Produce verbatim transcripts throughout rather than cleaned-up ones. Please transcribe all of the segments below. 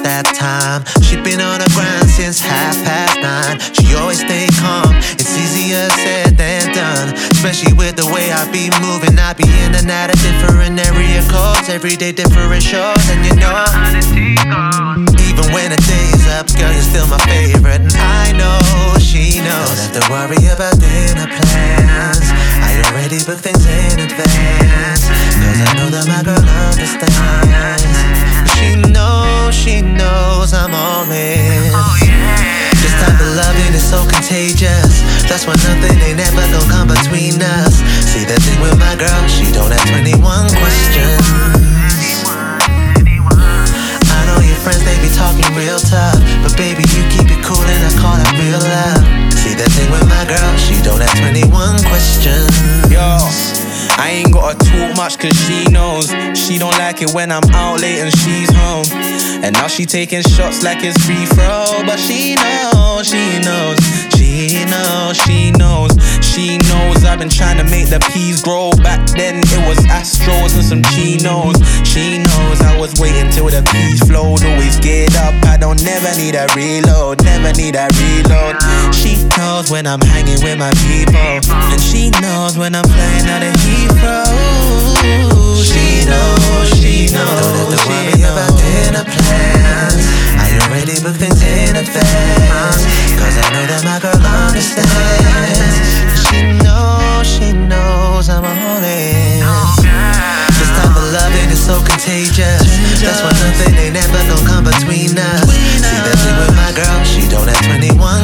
that time. She been on the grind since half past nine. She always stay calm, it's easier said than done. Especially with the way I be moving, I be in and out of different area codes. Every day different shows, and you know even when the day's up, girl, you're still my favorite. And I know she knows. Don't have to worry about dinner plans, I already booked things in advance, cause I know that my girl understands. She knows, she knows I'm all in. This type of loving is so contagious. That's why nothing ain't ever gonna come between us. See the thing with my girl, she don't have twenty-one questions. I know your friends, they be talking real tough, but baby, you keep it cool and I call that real love. See the thing with my girl, she don't have twenty-one questions. Yo, I ain't gotta talk much cause she knows. She don't like it when I'm out late and she's home. And now she taking shots like it's free throw. But she knows, she knows, she knows, she knows, she knows I've been trying to make the peas grow. Back then it was Astros and some chinos. She knows I was waiting till the peas flowed. Always get up, I don't never need a reload, never need a reload. She knows when I'm hanging with my people, and she knows when I'm flying out of Heathrow. She knows, she knows, don't have to worry about dinner plans, I already booked things in advance, cause I know that my girl understands. She knows, she knows I'm all in. This type of loving is so contagious. That's why nothing ain't ever gonna come between us. See that thing with my girl, she don't have twenty-one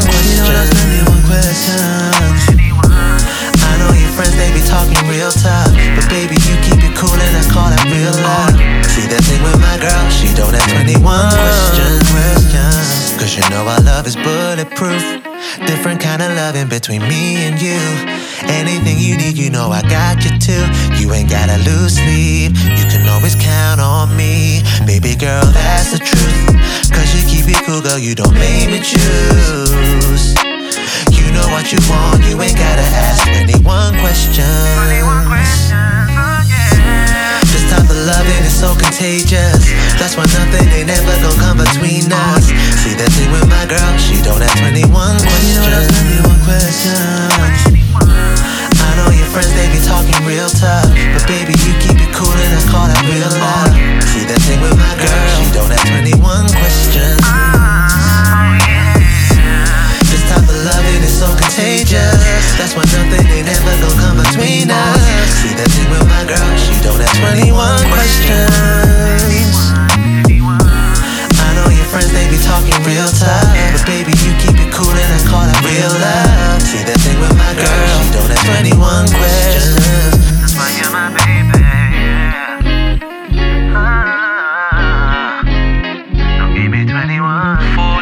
questions. I know your friends, they be talking real tough, but baby, you keep it cool and I call that real love. See that thing with my girl, she don't have twenty-one questions. Cause you know our love is bulletproof. Different kind of loving between me and you. Anything you need, you know I got you too. You ain't gotta lose sleep, you can always count on me. Baby girl, that's the truth. Cause you keep it cool, girl, you don't make me choose. You know what you want, you ain't gotta ask twenty-one questions. This type of loving is so contagious. That's why nothing ain't ever gonna come between us. See that thing with my girl, she don't have twenty-one questions. I know your friends, they be talking real tough, but baby, you keep it cool and I call that real love. See that thing with my girl, she don't have twenty-one questions. This type of loving is so contagious. That's why nothing ain't ever gonna come between us. See that thing with my girl, she don't have twenty-one questions. I know your friends, they be talking real tough, but baby, you keep it cool and I call that real love. See that thing with my girl, she don't have twenty-one questions. That's why you're my baby, yeah. Ah, don't give me twenty-one.